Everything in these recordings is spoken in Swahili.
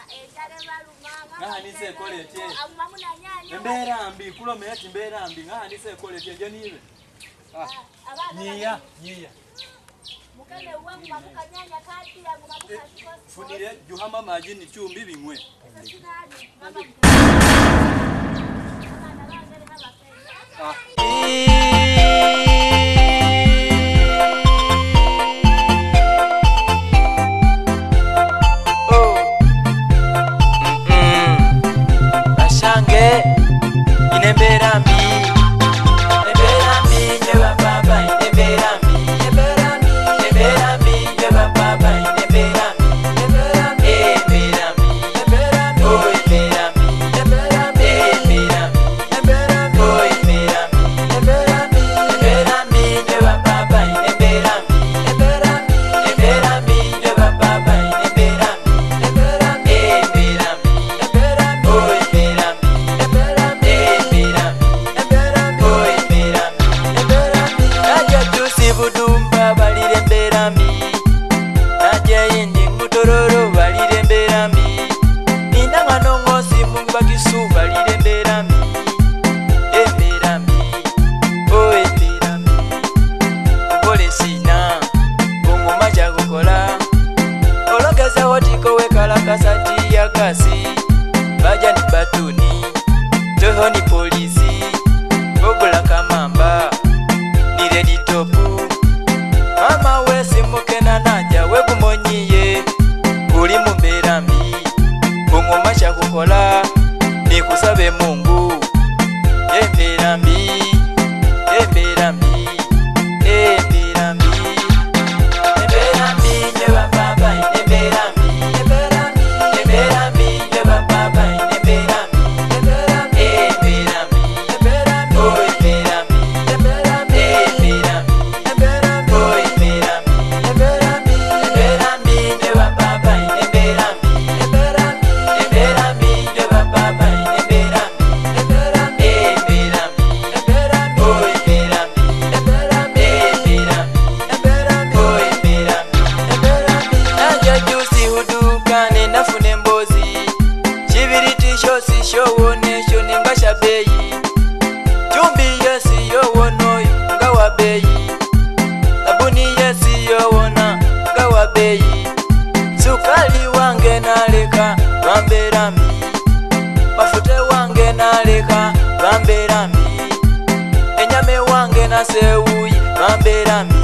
Ngani se kolete. Mbera mbi kulo meti mbera mbi ngani se kolete je niwe. Nyia. Mukane wangu mukanyanya kati yangu mukashikosa. Funire juhama majini chumbi bimwe. Bashange inembera mbi nyeba baba inembera mbi nyeba baba inembera mbi kasati ya kasi baja ni batuni toho ni polisi bobula kamamba ni ready topu mama wesi mukena naja wegumonyiye kuli mumbera mbi ngoma cha kukola ni kusabe Mungu embera mbi nyeba baba embera mbi Showonesho ningasha beyi chumbi yesi yowono ngawa beyi sabuni yesi yowona ngawa beyi sukali wange naleka bambera mbi mafute wange naleka bambera mbi enyame wange nasewuyi bambera mbi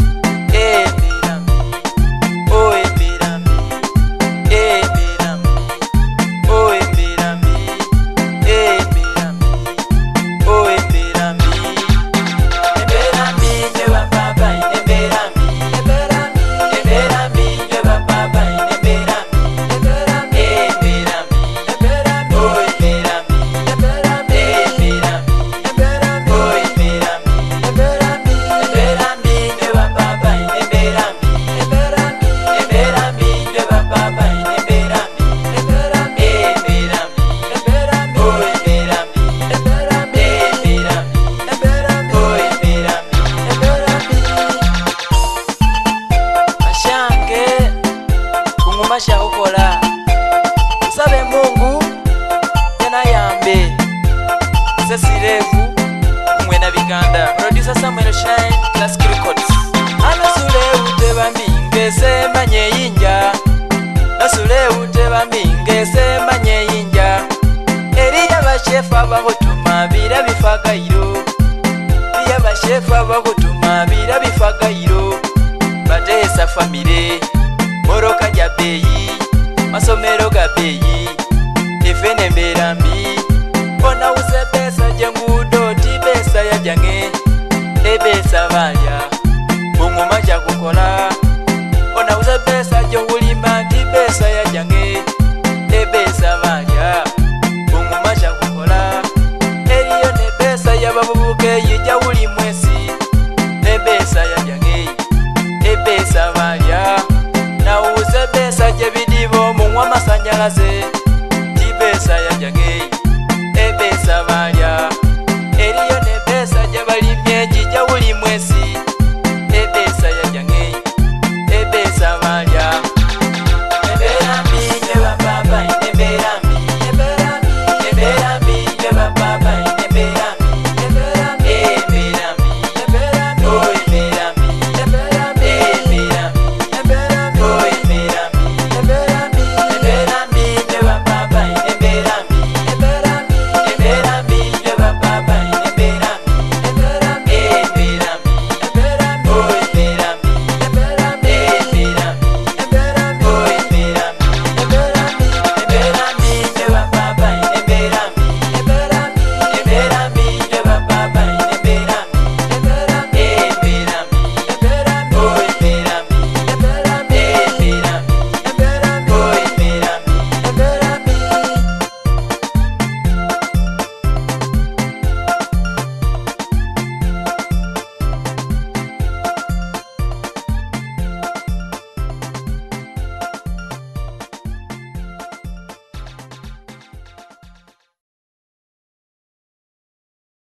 Masha ukola usabe Mungu tena yambe sesirevu mwena biganda producer Samuel Shine Classic Records anasule uteba minge semanye yinja nasule uteba minge semanye yinja eriya bashefa bakutuma bira bifagairo eriya bashefa bakutuma bira bifagairo batesa family moroka ja beyi masomero ga beyi ifene mbera mbi bona usebesa jengudo tibesa ya jange ebesa balya ngoma ja kukola bona usebesa johulima tibesa ya jange ebesa balya ngoma ja kukola eliyo nebesa ya babubuke yija uli mwesi nebesa ya jange ebesa balya na usebesa jebidibo mungwa masanyalaze tibesa ya jange ebesa balya eliyo nebesa jabalimye jija uli mwesi